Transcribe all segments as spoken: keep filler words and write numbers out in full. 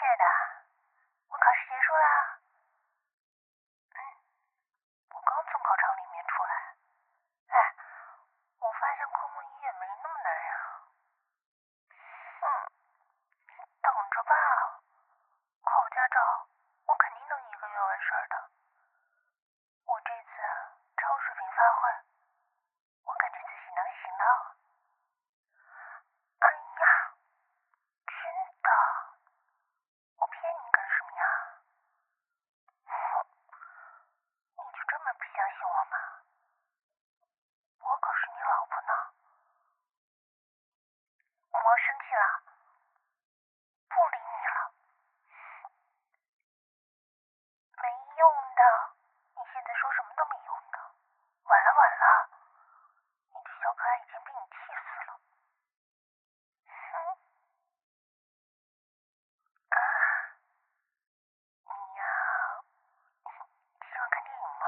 爱的，我考试结束啦。嗯，我刚从考场里面出来。哎，我发现科目一也没那么难呀。嗯，你等着吧，考驾照我肯定能一个月完事儿的。我这次超水平发挥，我感觉自己能行的。哎呀，真的，我骗你干什么呀？哼，你就这么不相信我吗？我可是你老婆呢。我生气了，不理你了。没用的，你现在说什么都没用的。晚了晚了，你这小可爱已经被你气死了。哼，啊，你呀，喜欢看电影吗？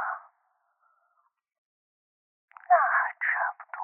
那还差不多。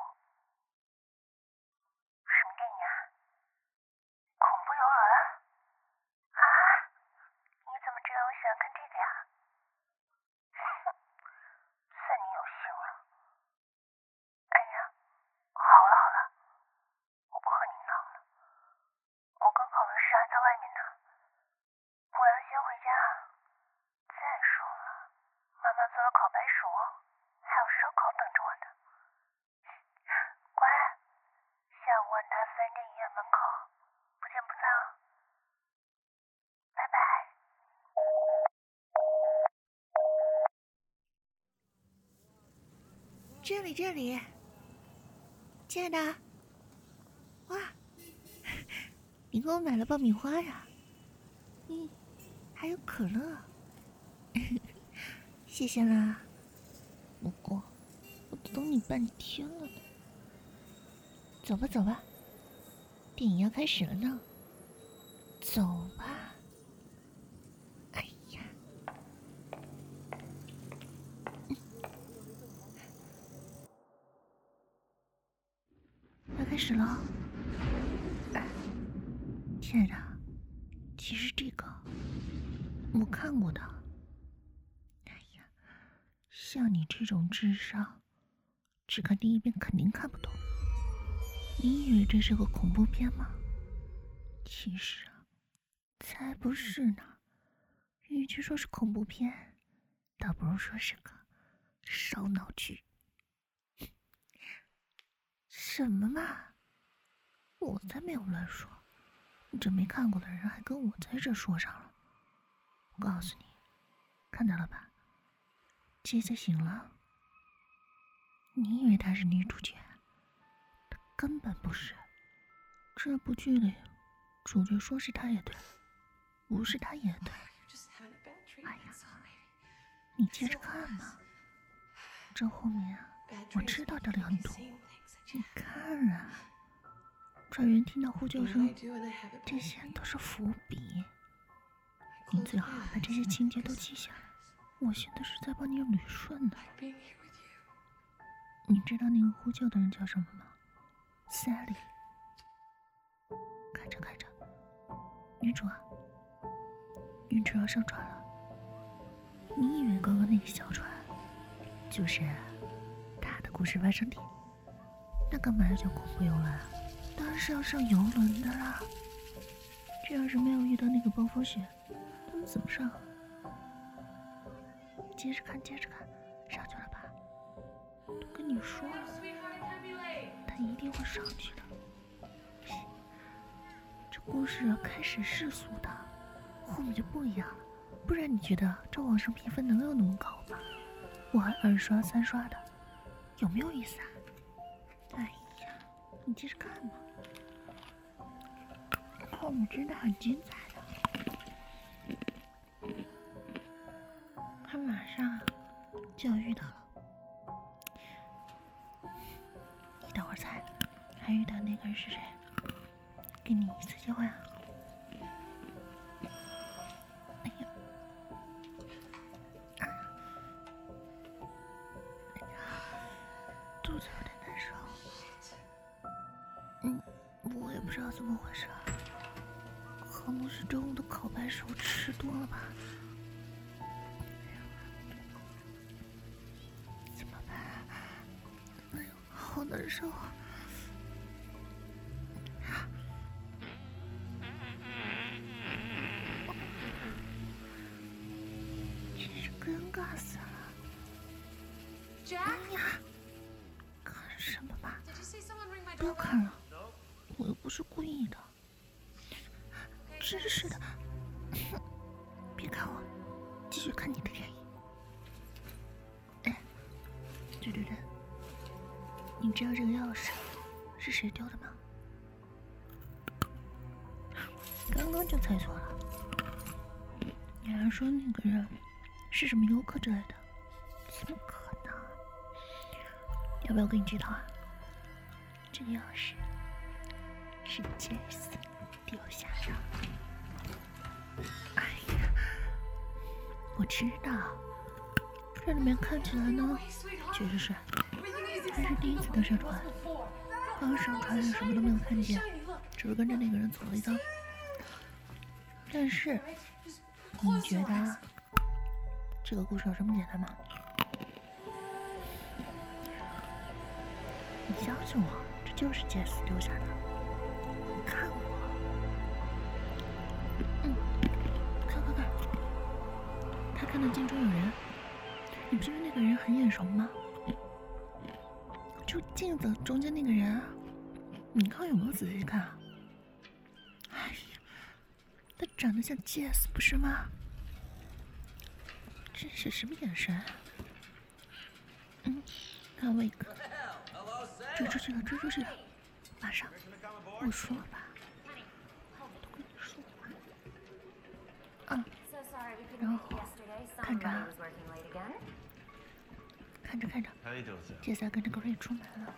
什么电影啊？恐怖游轮？啊？你怎么知道我喜欢看这个呀？哼，算你有心了。哎呀，好了好了，我不和你闹了。我刚考完试还在外面呢，我要先回家。再说了，妈妈做了烤白薯，还有烧烤等着我呢。乖，下午万达私人电影院门口，不见不散哦。拜拜。 这里这里，亲爱的，哇，你给我买了爆米花呀？嗯，还有可乐，谢谢啦。不过我等你半天了呢。走吧走吧，电影要开始了呢。走吧。哎呀，嗯、要开始了。哎，亲爱的，其实这个我看过的。哎呀，像你这种智商，只看第一遍肯定看不懂。你以为这是个恐怖片吗？其实啊，才不是呢。与其说是恐怖片，倒不如说是个烧脑剧。什么嘛！我才没有乱说，这没看过的人还跟我在这说上了。我告诉你，看到了吧？姐姐醒了。你以为她是女主角？她根本不是。这部剧里，主角说是她也对，不是她也对。哎呀，你接着看嘛。这后面啊，我知道这里很毒。你看啊，船员听到呼救声，这些都是伏笔。你最好把这些情节都记下来。我现在是在帮你捋顺呢。你知道那个呼救的人叫什么吗？ Sally。 看着看着，女主啊，女主要上船了。你以为刚刚那个小船就是她的故事发生地？那干嘛要叫恐怖游轮啊？当然是要上游轮的啦。这要是没有遇到那个暴风雪，他们怎么上啊？接着看接着看，上去了吧？都跟你说了，他一定会上去的。这故事开始世俗的，后面就不一样了。不然你觉得这网上评分能有那么高吗？我还二刷三刷的，有没有意思啊？哎呀，你接着看嘛，后面真的很精彩的。他马上就要遇到了。你等会儿猜，还遇到那个人是谁？给你一次机会啊！哎呀，啊，肚子有点难受。嗯，我也不知道怎么回事，好可能是中午的烤白食我吃多了吧？怎么办？哎呦，好难受啊！真是尴尬死了！哎呀，看什么吧？不要看了，我又不是故意的。真是的，别看我，继续看你的电影。哎，对对对，你知道这个钥匙是谁丢的吗？刚刚就猜错了，你还说那个人是什么游客之类的，怎么可能？要不要我给你剧透啊？这个钥匙是杰斯丢下的。哎呀，我知道，这里面看起来呢，确实是，还是第一次登上船，刚上船什么都没有看见，只是跟着那个人走了一遭。但是，你觉得这个故事有这么简单吗？你相信我，这就是杰斯丢下的，你看过。嗯，看看看，他看到镜中有人，你不觉得那个人很眼熟吗？就镜子中间那个人啊，你看有没有仔细看啊？哎呀，他长得像杰斯不是吗？这是什么眼神啊？嗯，看我一个，追出去了，追出去了，马上，我说了吧。啊，然后看着啊，看着看着，杰斯跟这个瑞出门了。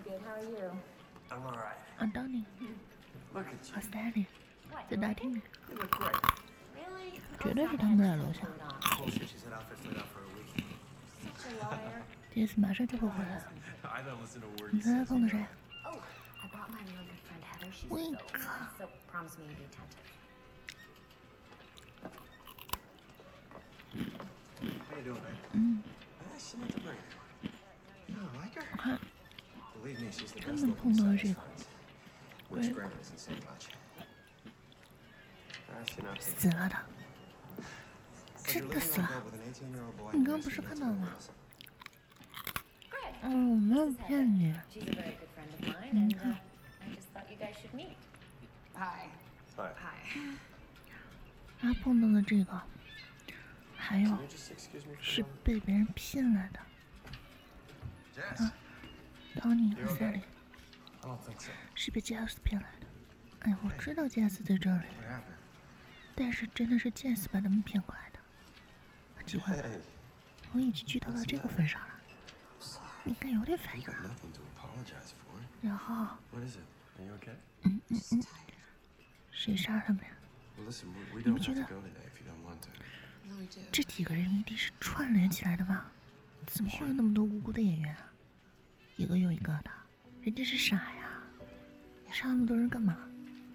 啊，当你，和 Stanley 在大厅里，绝对是他们在楼下。杰斯马上就会回来了。你刚才碰到谁？威克。嗯，我看他们碰到了这个威克，死了的，真的死了。你刚刚不是看到了吗？嗯，我没有骗你。你看，他碰到了这个，还有是被别人骗来的。啊，当你和赛里是被杰斯骗来的。哎，我知道杰斯在这里，但是真的是杰斯把他们骗过来的。奇怪了，我已经剧透到这个份上了，你应该有点反应啊。然后，嗯嗯嗯，谁杀了他们呀？你不觉得这几个人一定是串联起来的吗？怎么会有那么多无辜的演员啊？一个又一个的，人家是傻呀，杀那么多人干嘛？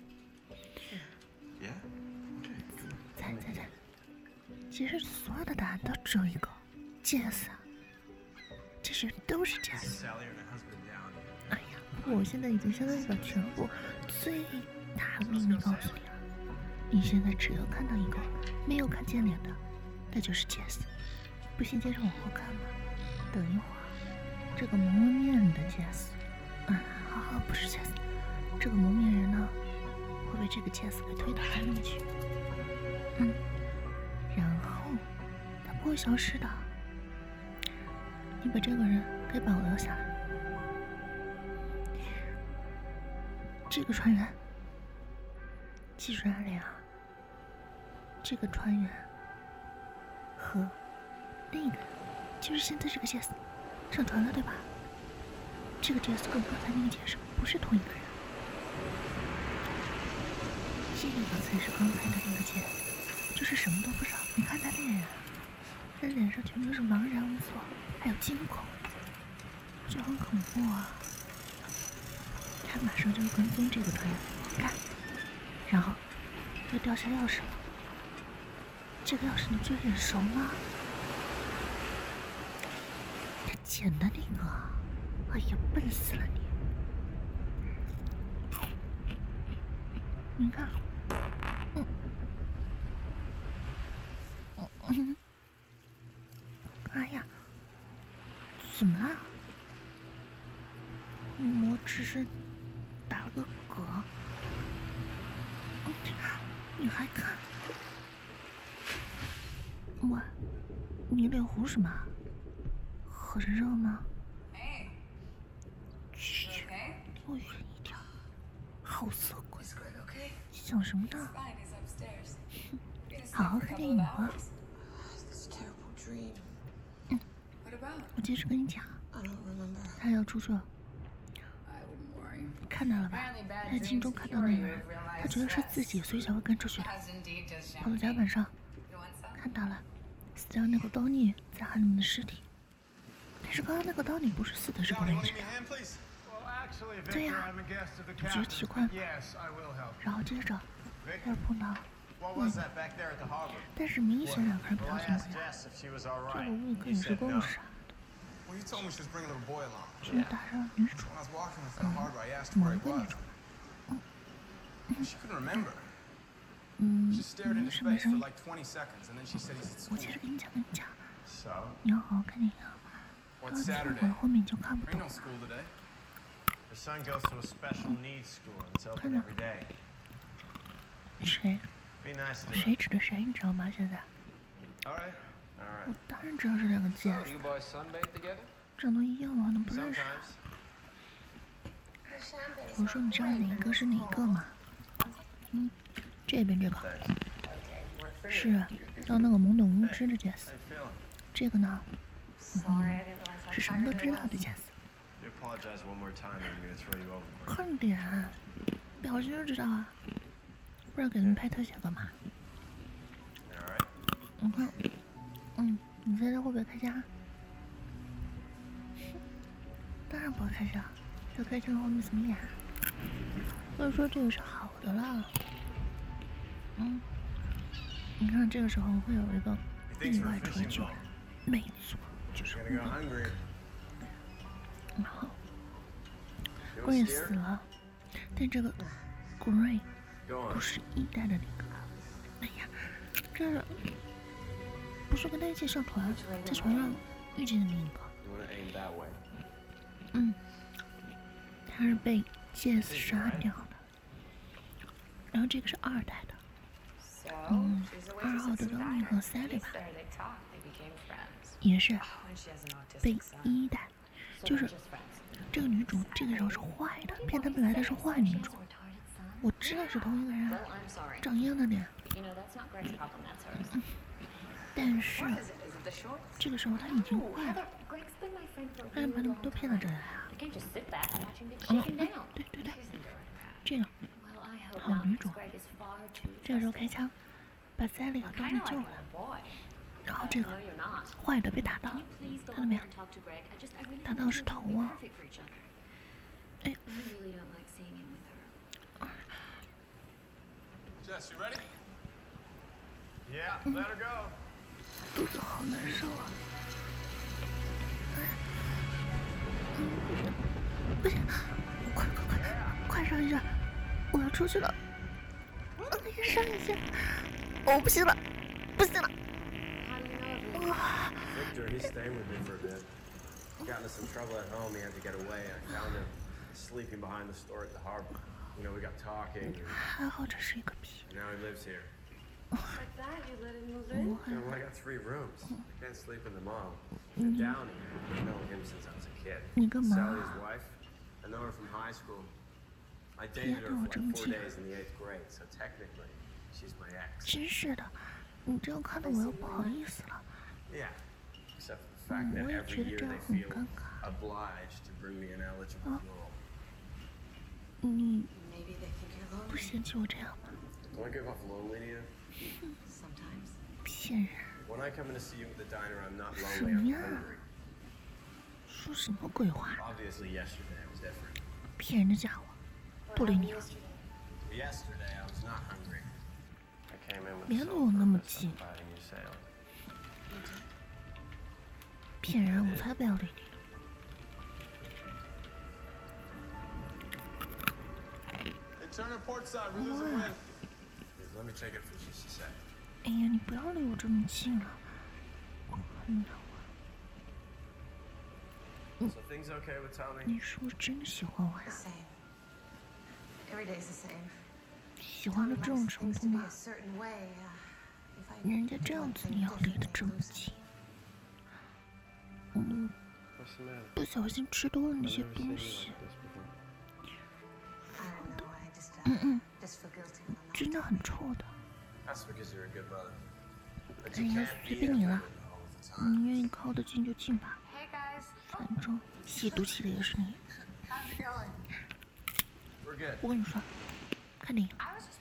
猜猜猜，其实所有的答案都只有一个，杰斯。这些人都是杰斯。哎呀，我现在已经相当于把全部最大的秘密告诉你了。你现在只要看到一个没有看见脸的，那就是杰斯。不信接着往后看吧。等一会儿，这个蒙了面的杰斯，嗯，好好，不是杰斯，这个蒙面人呢，会被这个杰斯给推到海里面去。嗯，然后他不会消失的。你把这个人给保留下来。这个船员，记住哪里啊？这个船员和另一个人，就是现在这个杰斯上船了，对吧？这个杰斯跟刚才那个杰斯不是同一个人，这个才是刚才的那个杰斯，就是什么都不知道。你看他脸，他脸上全都是茫然无措，还有惊恐，就很恐怖啊！他马上就跟踪这个船员，看，然后又掉下钥匙了。这个钥匙你最眼熟吗？他捡的那个。哎呀，笨死了你！你看，嗯，嗯，哎呀，怎么了？我只是打了个嗝。你还看？喂，你脸红什么？很热吗？嘘，离我远一点！好色鬼！想什么呢？好好看电影吧。嗯，我接着跟你讲，他要出去了。看到了吧？他在镜中看到那个人，他觉得是自己，所以才会跟出去的。跑到甲板上，看到了死掉那个刀尼在海里面的尸体。但是刚刚那个刀尼不是死的这个位置的。对呀、啊，我觉得奇怪。然后接着又碰到那个，但是明显两个人表现不一样。这个乌克也是够傻的。只是打上女主，嗯，某一个女主，嗯，嗯，没什么声音。我接着跟你讲，跟你讲，你要好好看电影啊，不然跳过了后面你就看不懂了。看到谁？谁指的谁？你知道吗？现在？我当然知道这两个字，长得一样，我还能不认识？我说你知道哪个是哪个吗？嗯，这边这个是叫那个懵懂无知的 Jess， 这个呢，嗯，是什么都知道的 Jess。快点，表情就知道啊，不然给他们拍特写干嘛？你看，嗯，你猜他会不会开枪？当然不会开枪，这开枪后面怎么演？所以说这个是好的啦。嗯，你看这个时候会有一个意外出来救人，没错，就是我。然后 Gray 死了，但这个 Gray 不是一代的那个。哎呀，这是不是跟他一起上船，在船上遇见的那个？嗯，他是被 Jess 杀掉的。然后这个是二代的。嗯，二号的 Donnie 和 Sally 吧，也是被一代，就是这个女主这个时候是坏的，骗他们来的是坏女主。我知道是同一个人，长一样的脸，嗯，但是这个时候他已经坏了，他把他们都骗到这来啊！嗯，对对对，这个好女主，这个时候开枪。把塞利和东尼救了，然后这个坏的被打到，看到没有？打到是头啊！哎，嗯，肚子好难受啊！嗯，不行，快快快，快上一上，我要出去了！你上一下。我不行了，不行了！哇 Victor, he's staying with me for a bit. Got into some trouble at home. He had to get away. I found him sleeping behind the store at the harbor. You know, we got talking. 还好这是一个屁。 And now he lives here. Like that, you let him move in? You know, I got three rooms. I can't sleep in them all. And Downey, I've known him since I was a kid. 你干嘛？ Sally's wife. I know her from high school. I dated her for like four days in the eighth grade, so technically. She's my ex. 真是的，你这样看得我又不好意思了。 Yeah, except for the fact that every year they feel obliged to bring me an eligible girl. 你不嫌弃我这样吗？ Do I give off lonely to you? Sometimes. 骗人！ When I come in to see you at the diner, I'm not lonely. I'm hungry. 说什么鬼话？ Obviously, yesterday was different. 骗人的家伙，不理你了。 Yesterday, I was not hungry. 别离我那么近，骗人！我才不要理你。哇！哎呀，你不要离我这么近了，我很难玩。你是不是真的喜欢我呀？喜欢到这种程度吗？人家这样子，你要离得这么近？嗯，不小心吃多了那些东西。嗯嗯，真的很臭的。哎呀，随便你了，你愿意靠得近就近吧，反正吸毒气的也是你。我跟你说，看电影。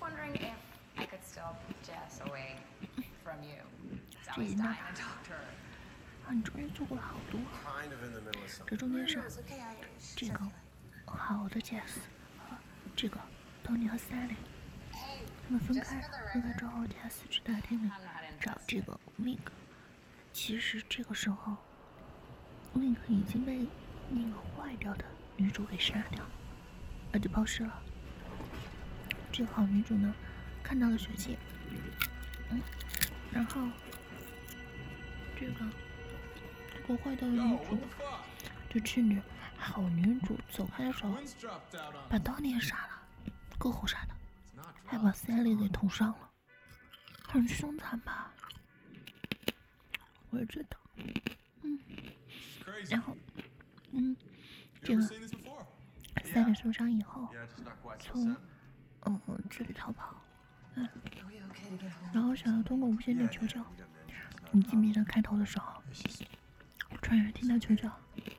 这一那啊，你终于做过了好多。这中间是这个好的 Jess 和这个 Tony 和 Sally， 他们分开，分开之后 Jess 去大厅里找这个 Wink。其实这个时候 Wink 已经被那个坏掉的女主给杀掉，而且抛尸了。这个好女主呢，看到了血迹，嗯，然后这个这个坏掉的女主就趁着好女主走开的时候，把 Tony 也杀了，够后杀的，还把 Sally 给捅伤了，很凶残吧？我也觉得，嗯，然后，嗯，这个 Sally 受伤以后，从嗯这里逃跑，嗯，然后想要通过无线电求救。你记不记得开头的时候，船员听到求救？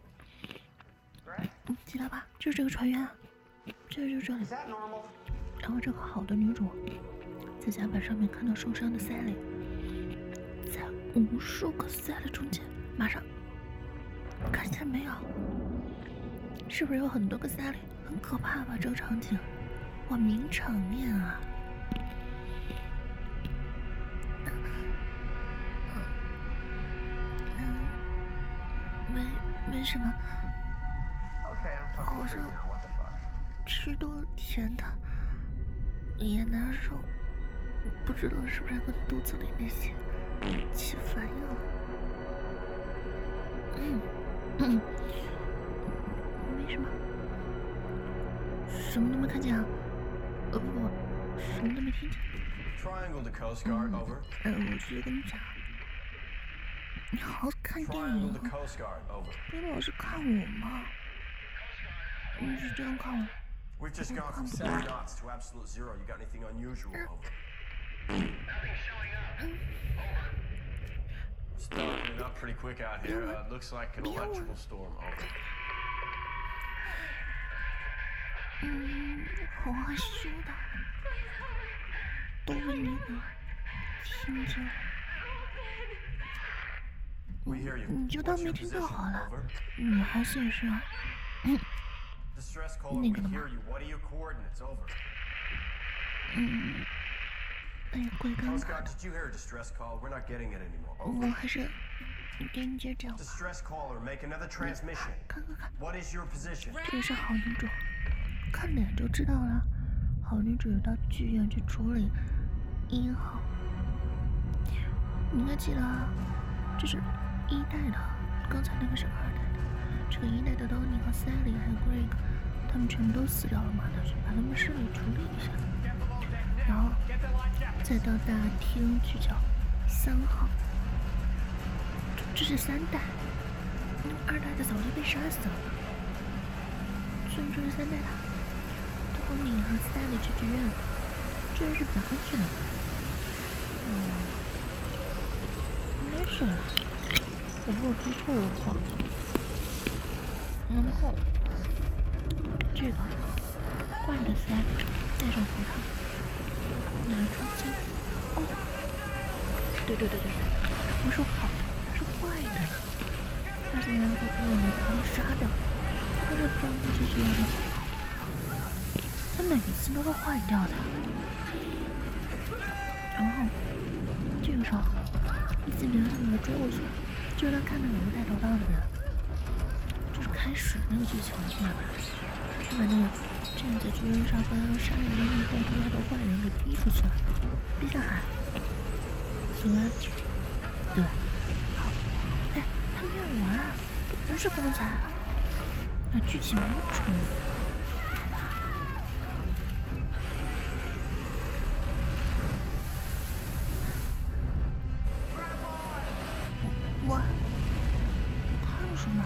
你记得吧？就是这个船员，就是就这里。然后这个好的女主在甲板上面看到受伤的 Sally， 在无数个 Sally 中间，马上看见没有？是不是有很多个 Sally？ 很可怕吧？这个场景，哇，名场面啊！没没什么，好像吃多了甜的也难受，不知道是不是跟肚子里那些起反应了。嗯嗯，没什么，什么都没看见啊，呃不不，什么都没听见。 Triangle to Coast Guard, over. 呃，我直接跟你讲。你好好看电影，别老是看我嘛！你是这样看我？ We've just gone from seven knots to absolute zero. You got anything unusual? Over. Nothing showing up. It's darkening up pretty quick out here. Uh, looks like an electrical storm. Over. 嗯，好害羞的，都被你给听见了。 你就当没听到好了，你还是是啊，嗯，那个的吗？嗯，哎呀，怪尴尬的。我还是给你接这样吧。看看看，这个是好女主，看脸就知道了。好女主有到剧院去处理一号，你应该记得啊，这是。 一代的，刚才那个是二代的。这个一代的 Tony 和 Sally 还有 Greg， 他们全都死掉了嘛？那就把他们尸体处理一下，然后再到大厅去找三号。这, 这是三代，二代的早就被杀死了。所以这是三代的 Tony 和 Sally 去剧院，这是比较安全的。嗯，没事了。 我没有听错的话，然后这个坏的 Sally 戴上头套，拿出枪。哦，对对对对，不是好的，是坏的。他竟然会被我们把他杀掉，他这装的就是要的。他每一次都会坏掉的。然后的时候，自己让他追过去，就是他看到有个带头刀的人，就是开始那个剧情里面，他把那个站在巨人上方要杀人的那个带头刀的坏人给逼出去了，逼下海。行啊，对，好，哎，他没有完，不是刚才，那剧情没有重复。我还有什么？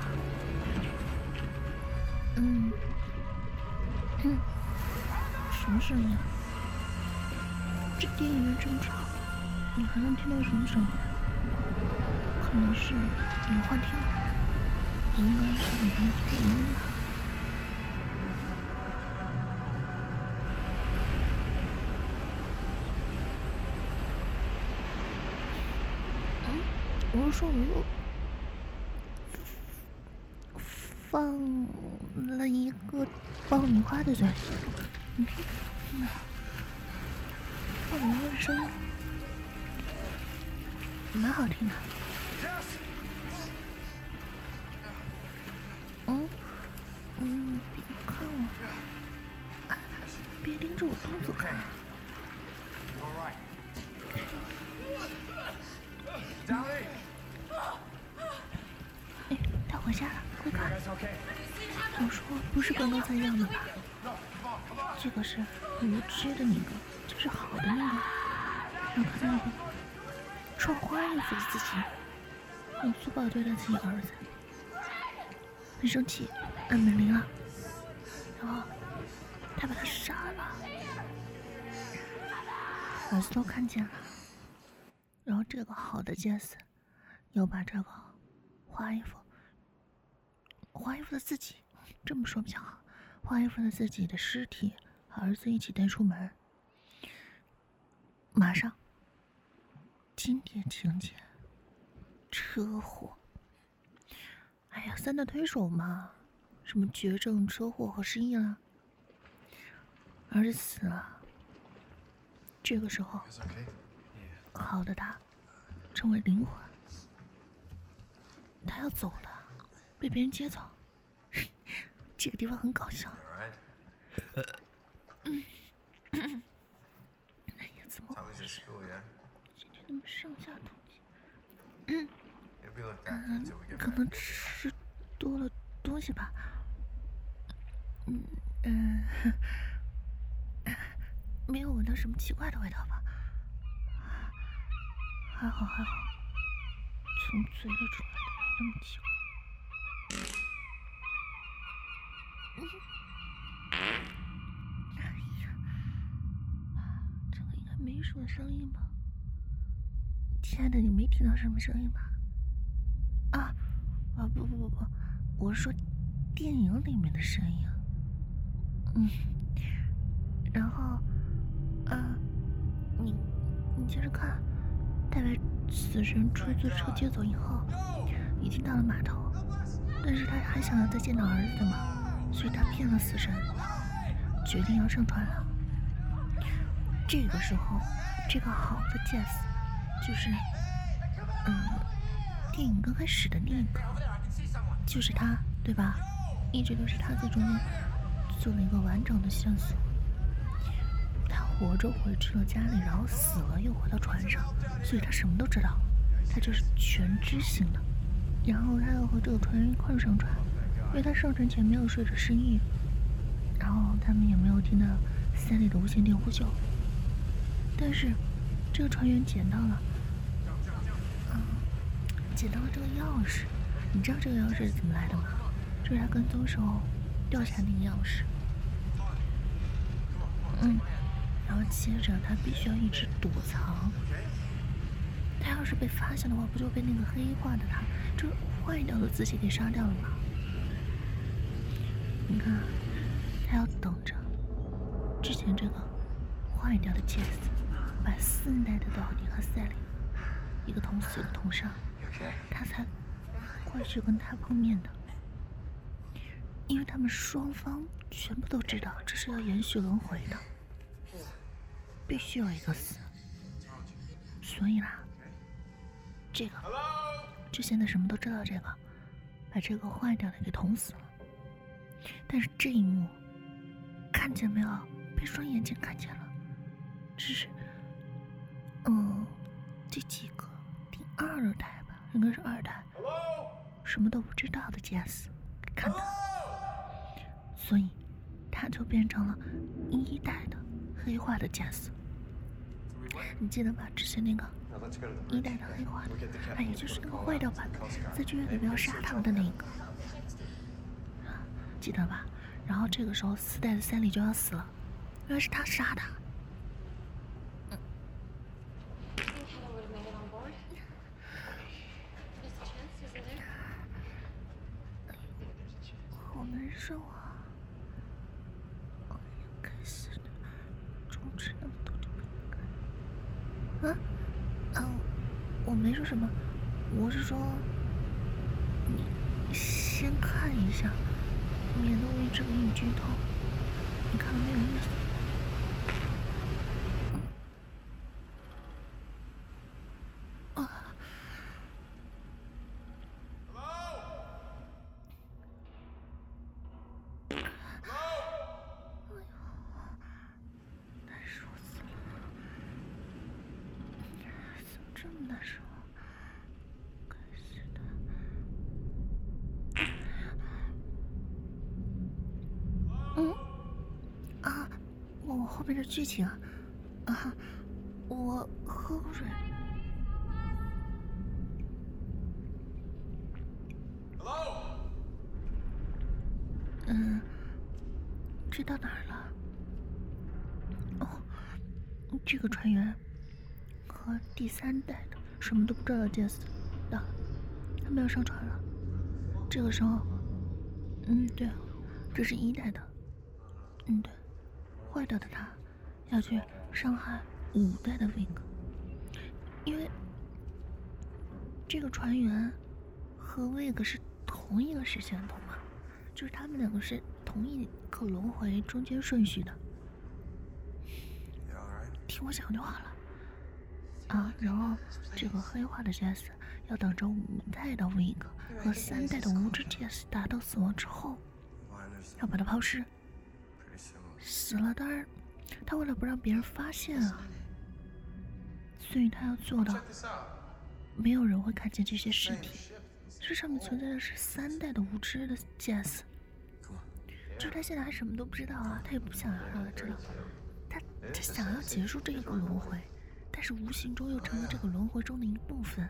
嗯嗯，什么声音啊？这电影院这么吵，你还能听到什么声音？可能是你幻听，应该是你的配音吧。嗯，我是说我又放了一个爆米花的嘴，嗯，爆米花的声音蛮好听的。嗯嗯，别看我，啊，别盯着我动作看。哎，他回家了，快看！我说不是刚刚才样的吧？这个是无知的那个，就是好的那个。然后看到那个穿花衣服的自己，很粗暴对待自己儿子，很生气，按门铃了，然后他把他杀了，儿子都看见了。然后这个好的杰斯要把这个花衣服花衣服的自己，这么说比较好，花衣服的自己的尸体和儿子一起带出门。马上经典情节，车祸。哎呀，三大推手嘛，什么绝症、车祸和失忆了，儿子死了。这个时候好的他成为灵魂，他要走了，被别人接走。这个地方很搞笑。嗯，哎呀，怎么回事？今天怎么上下通气？嗯，嗯，可能吃多了东西吧。嗯嗯，没有闻到什么奇怪的味道吧？还好还好，从嘴里出来的那么奇怪。嗯，哎呀，这个应该没什么声音吧？亲爱的，你没听到什么声音吧？啊啊不不不不，我是说电影里面的声音。嗯，然后，啊，你你接着看，他被死神出租车接走以后，已经到了码头，但是他还想要再见到儿子的嘛。所以他骗了死神，决定要上船了。这个时候，这个好的 Jess 就是，嗯，电影刚开始的那个，就是他，对吧？一直都是他在中间做了一个完整的线索。他活着回去了家里，然后死了又回到船上，所以他什么都知道，他就是全知性的。然后他要和这个船员一块上船。因为他上船前没有睡着失忆，然后他们也没有听到三里的无线电呼救。但是这个船员捡到了，嗯，捡到了这个钥匙。你知道这个钥匙是怎么来的吗？就是他跟踪时候掉下那个钥匙。嗯，然后接着他必须要一直躲藏。他要是被发现的话，不就被那个黑化的他，这坏掉的自己给杀掉了吗？你看，他要等着之前这个坏掉的杰斯把四代的道尼和赛琳一个同死一个同伤，他才会去跟他碰面的。因为他们双方全部都知道这是要延续轮回的，必须有一个死。所以啦， 这个，就现在什么都知道，这个把这个坏掉的给捅死了。但是这一幕看见没有？被双眼睛看见了，只是，嗯，这几个第二代吧，应该是二代，什么都不知道的杰斯给看到，所以他就变成了一代的黑化的杰斯。你记得吧？之前那个一代的黑化的，哎，也就是那个坏掉版在剧院里面要杀他们的那个，记得吧？然后这个时候四代的三里就要死了，原来是他杀的。嗯，好难受啊！哎呀，该死的，终止那么多就不应该。啊？啊，我没说什么，我是说，你先看一下，免得我一直给你剧透，你看了没有意思。这么难受，该死的！嗯，啊，我后面的剧情啊，啊，我喝口水。嗯，这到哪儿了？哦，这个船员。和第三代的什么都不知道的杰斯到了，他们要上船了。这个时候，嗯，对，这是一代的，嗯，对，坏掉的他要去伤害五代的 Wing， 因为这个船员和 Wing 是同一个时间懂吗？就是他们两个是同一个轮回中间顺序的。听我讲就好了。啊，然后这个黑化的杰斯要等着五代的 Wing 和三代的无知杰斯达到死亡之后，要把他抛尸。死了，当然，他为了不让别人发现啊，所以他要做到没有人会看见这些尸体。这上面存在的是三代的无知的杰斯，就他现在还什么都不知道啊，他也不想要让他知道，他他想要结束这个轮回。但是无形中又成了这个轮回中的一部分。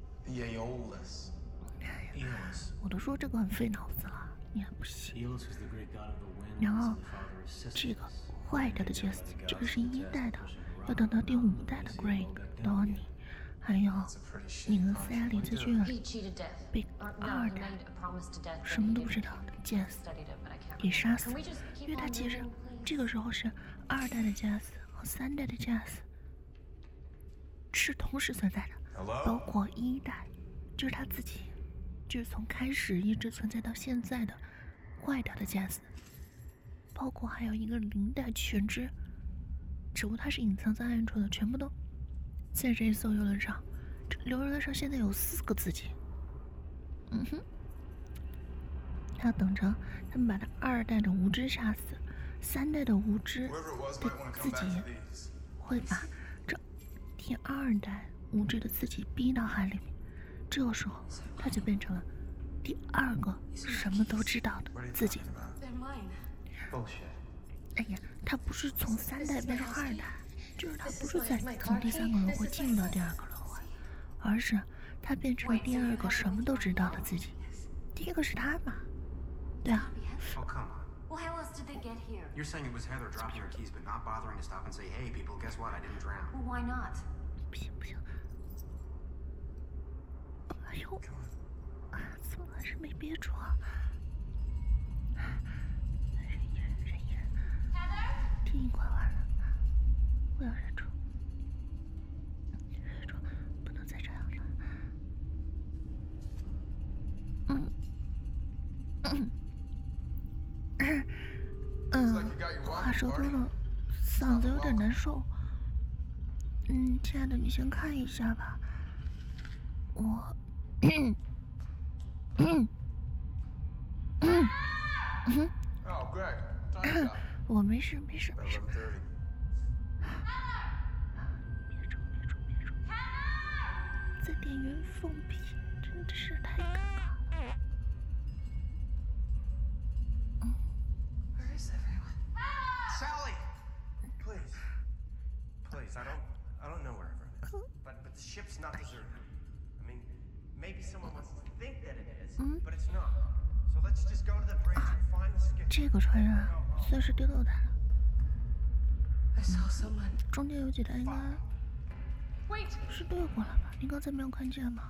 我都说这个很费脑子了，你还不信？然后这个坏掉的杰斯，这个是一代的，要等到第五代的 Greg、Donnie， 还有你和 Sally 在剧院被二代什么都不知道的杰斯给杀死，因为他其实这个时候是二代的杰斯和三代的杰斯。是同时存在的，包括一代，就是他自己，就是从开始一直存在到现在的坏掉的杰斯，包括还有一个零代全知，只不过他是隐藏在暗处的，全部都在这一艘游轮上。这游轮上现在有四个自己，嗯哼，他要等着他们把他二代的无知杀死，三代的无知的自己会把第二代无知的自己逼到海里面，这个时候他就变成了第二个什么都知道的自己。哎呀，他不是从三代变成二代，就是他不是在从第三个轮回进入到第二个轮回，而是他变成了第二个什么都知道的自己。第一个是他嘛，对啊。 Well, how else did they get here? You're saying it was Heather dropping her keys but not bothering to stop and say, hey, people, guess what? I didn't drown. Well, why not? 不行不行，哎呦，啊，怎么还是没憋住啊？忍一忍，忍一忍。这一关完了，我要忍住，忍住，不能再这样了。嗯，嗯。嗯，话说多了，嗓子有点难受。嗯，亲爱的，你先看一下吧。 我，嗯嗯嗯嗯， Oh, Greg. Time's up. 我没事没事没事。 eleven thirty. 别吵别吵别吵！在电源放屁，真的是太尴尬了。 Where is everyone? Sally! Please. Please, I don't I don't know where everyone is. But but the ship's not deserted. I mean, maybe someone wants to think that it is, but it's not. So let's just go to the bridge and find the skip. 这个船啊，算是丢漏弹了。 I saw someone. 中间有几台应该 Wait! 是掠过了吧？你刚才没有看见吗？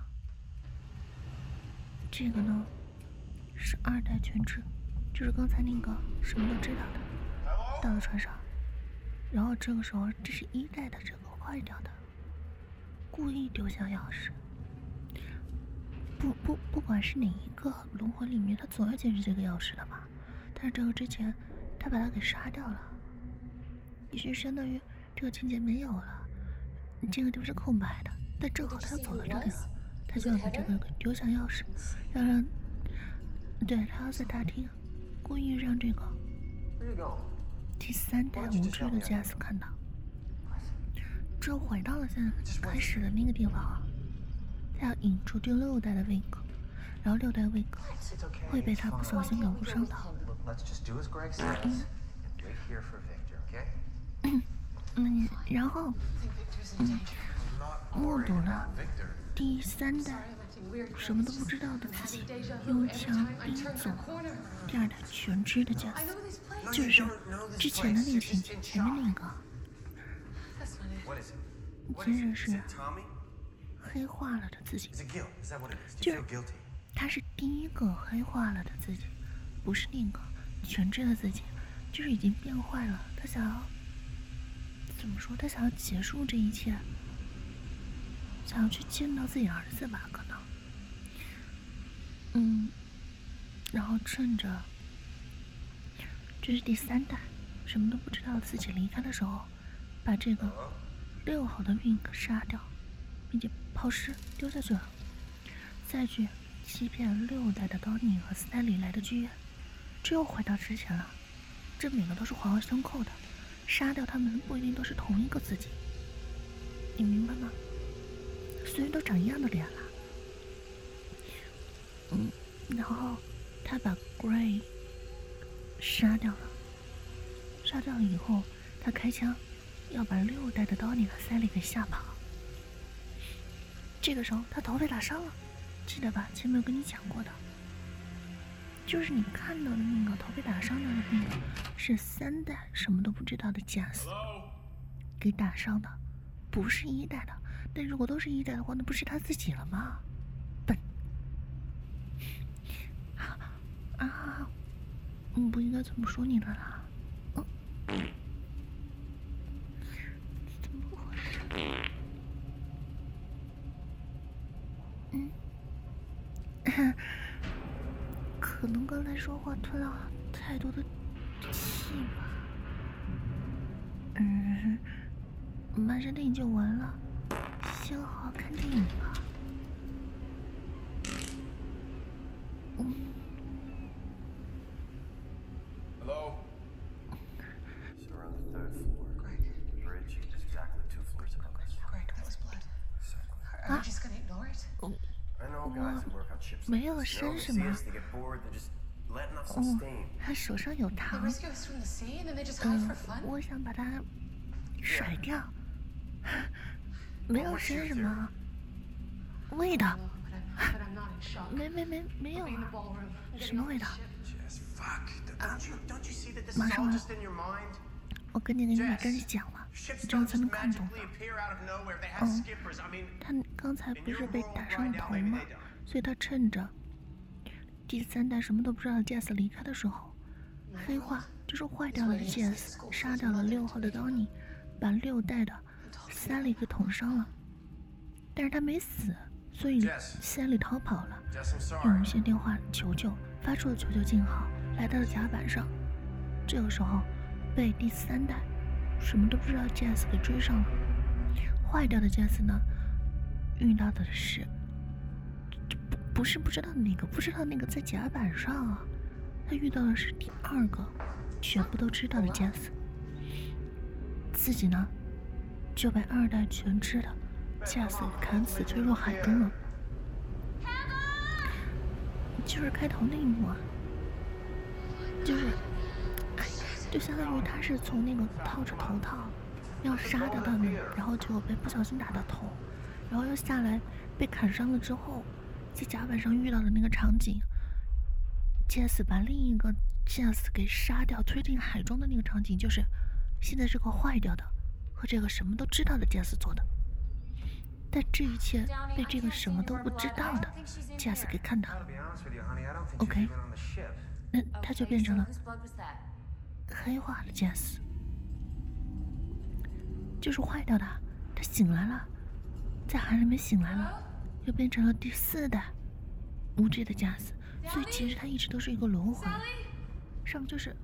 这个呢，是二代全智，就是刚才那个什么都知道的，到了船上。然后这个时候，这是一代的这个坏掉的，故意丢下钥匙。不不，不管是哪一个轮回里面，他总要捡拾这个钥匙的嘛。但是这个之前，他把他给杀掉了。 也就相当于这个情节没有了，这个地方是空白的，但正好他走到这里了，他就要把这个给丢下钥匙，要让，对他要在大厅故意让这个第三代无知的加斯看到，只有回到了现在开始的那个地方啊，他要引出第六代的 Wink， 然后六代 Wink 会被他不小心给误伤到。 嗯，然后，嗯，目睹了第三代什么都不知道的自己用枪逼走第二代全知的加斯，就是之前的那个情节，前面那个。接着是黑化了的自己，就是他是第一个黑化了的自己，不是那个全知的自己，就是已经变坏了，他想要。 怎么说？他想要结束这一切，想要去见到自己儿子吧？可能，嗯，然后趁着这是第三代什么都不知道自己离开的时候，把这个六号的 Wink 杀掉，并且抛尸丢下去了，再去欺骗六代的高尼和斯坦李来的剧院，这又回到之前了。这每个都是环环相扣的。 杀掉他们不一定都是同一个自己，你明白吗？虽然都长一样的脸了，嗯，然后他把 Gray 杀掉了，杀掉了以后，他开枪要把六代的 Donnie 和 Sally 给吓跑。这个时候他头被打伤了，记得吧？前面有跟你讲过的。 就是你看到的那个头被打伤的那个，是三代什么都不知道的加斯给打伤的，不是一代的。但如果都是一代的话，那不是他自己了吗？笨！啊，你不应该这么说你的啦。嗯，怎么回事？嗯。可能刚才说话吞了太多的气吧。嗯，马上电影就完了，先好好看电影吧。嗯。 Hello. So we're on the third floor. Greg. The bridge is exactly two floors above us. Greg, that was blood. Exactly. Are you just gonna ignore it? I know guys who work on ships. 没有删什么。 They get bored. They're just letting off some steam. 他手上有 They 糖。 rescue us from the sea and then they just hide 嗯 for fun? 我想把它甩掉。没有删什么。味道。 No, but I'm, but I'm not in shock. 没没没没有 I'll be in the 啊。 ballroom. I'm getting 什么 off 味 the 道？ ship. Jess, fuck. Don't you don't you see that this is 马上 all 了。 just in your mind? 我跟你跟你把跟你讲了， Ships 你这样 don't 才 just 能看懂。 magically appear out of nowhere. They have 嗯 skippers. I mean, 他刚才 in 不是 your 被 world 打伤 right 了 now, 头 maybe 吗？ they don't. 所以他趁着第三代什么都不知道的 Jess 离开的时候，黑化就是坏掉了的 Jess， 杀掉了六号的 Donnie， 把六代的 Sally 给捅伤了，但是他没死，所以 Sally 逃跑了， Jess, I'm 用 sorry. 无线电话求救，发出了求救信号，来到了甲板上。这个时候被第三代什么都不知道 Jess 给追上了。坏掉的 Jess 呢，遇到的是不是不知道那个，不知道那个在甲板上啊，他遇到的是第二个全部都知道的 Jess， 自己呢就被二代全知的 Jess 给砍死坠入海中了。就是开头那一幕啊，就是哎，就相当于他是从那个套着头套要杀的他们，然后结果被不小心打到头，然后又下来被砍伤了之后，在甲板上遇到的那个场景 ，Jess 把另一个 Jess 给杀掉推进海中的那个场景，就是现在这个坏掉的和这个什么都知道的 Jess 做的。但这一切被这个什么都不知道的 Jess 给看到了。OK， 那他就变成了黑化的 Jess， 就是坏掉的。他醒来了，在海里面醒来了，又变成了第四代无知的 Jess。所以其实他一直都是一个轮回，上就是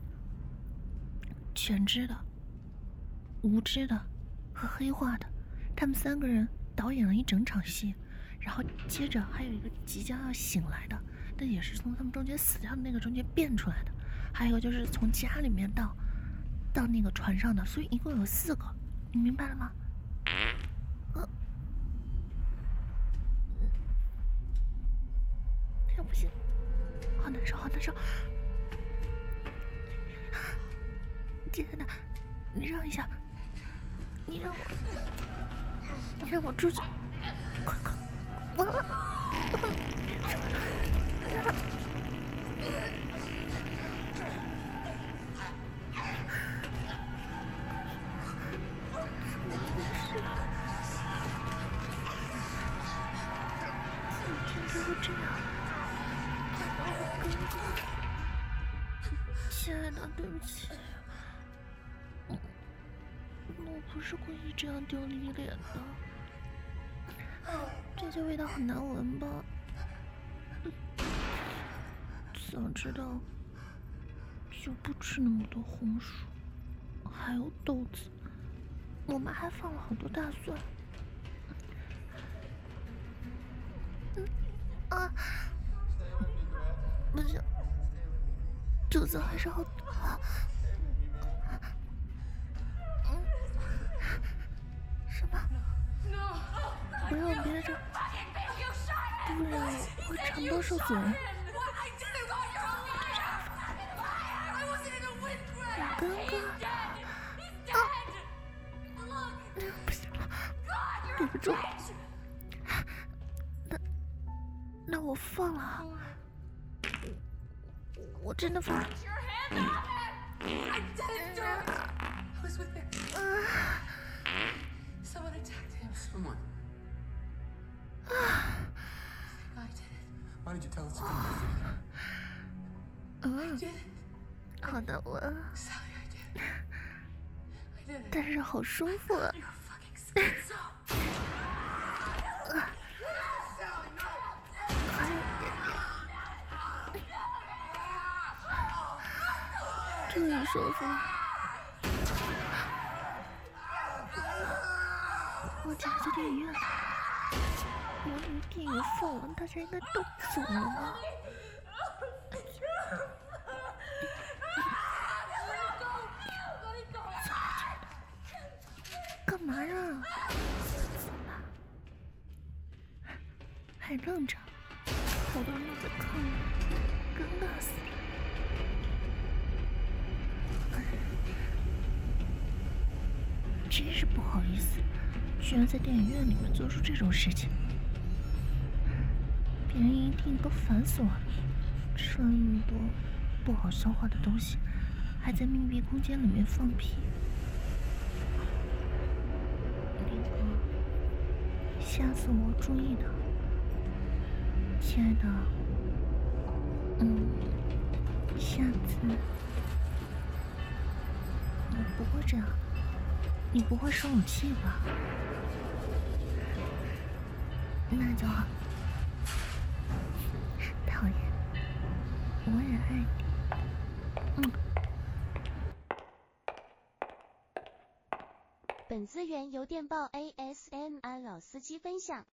全知的、无知的和黑化的，他们三个人导演了一整场戏，然后接着还有一个即将要醒来的，但也是从他们中间死掉的那个中间变出来的，还有就是从家里面到到那个船上的，所以一共有四个，你明白了吗？呃，这样不行，好难受，好难受！亲爱的，你让一下，你让我。你让我出去！快快！我这样，亲爱的，对不起，我我不是故意这样丢你脸的。这些味道很难闻吧？早知道就不吃那么多红薯，还有豆子。我妈还放了好多大蒜。嗯啊，不行，肚子还是好疼。嗯，什么？不要憋着，不然会肠道受损。好尴尬啊！不行了，对不住。那那我放了，我真的放了。 Someone. Why did you tell us to come visit? 嗯，好的，我。但是好舒服啊！还有一点点，终于舒服了。我家在电影院，我以为电影放完，大家应该都走了吧？干嘛呀？走了，还愣着，好多人都在看我，尴尬死了。真是不好意思，居然在电影院里面做出这种事情，别人一定都烦死我了。吃了那么多不好消化的东西，还在密闭空间里面放屁。林哥，下次我注意的，亲爱的。嗯，下次我不会这样。你不会生我气吧？那就好。讨厌，我也爱你。嗯。 本资源由电报 A S M R 老司机分享。